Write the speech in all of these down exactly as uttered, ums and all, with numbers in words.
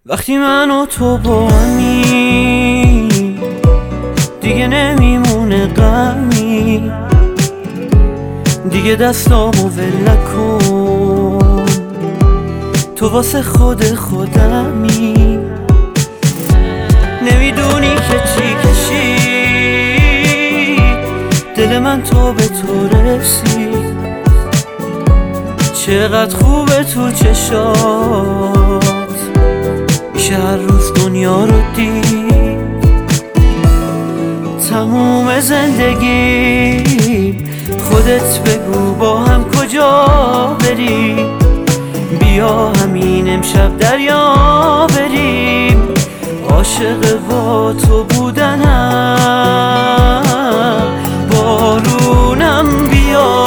وقتی من و تو با همی دیگه نمیمونه غمی، دیگه دستامو ول نکن، تو واسه خود خودمی. نمیدونی که چی کشید دل من تو به تو رسید، چقدر خوبه تو چشات، میشه هر روز دنیا رو دید. تموم زندگی خودت بگو با هم کجا بریم، بیا همین امشب دریا بریم، عاشق با تو بودنم. بارونم بیا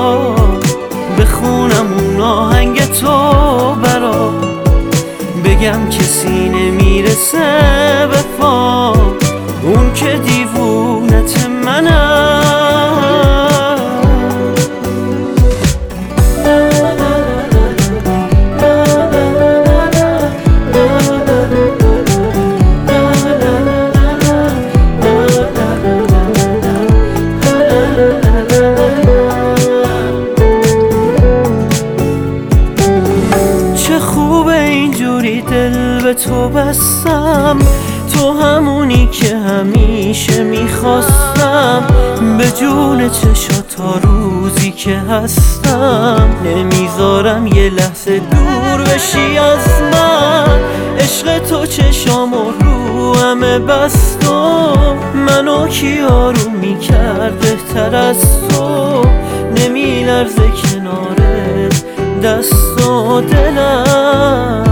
بخونم اون آهنگ تو برا، بگم کسی نمیرسه به پا، اون که دیوونت منم. چه خوبه اینجوری دل به تو بستم، تو همونی که همیشه میخواستم، به جون چشات تا روزی که هستم، نمیذارم یه لحظه دور بشی از من. عشق تو چشامو رو همه بست و منو کی آروم میکرد بهتر از تو، نمیلرزه کنارت دست و دلم.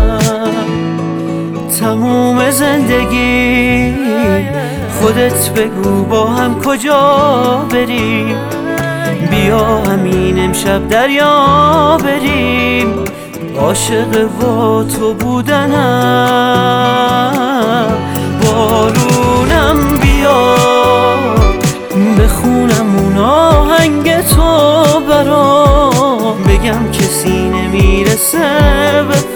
تموم زندگی خودت بگو با هم کجا بریم، بیا همین امشب دریا بریم، عاشق با تو بودنم. بارونم بیا بخونم اون آهنگ تو برام، بگم کسی نمیرسه به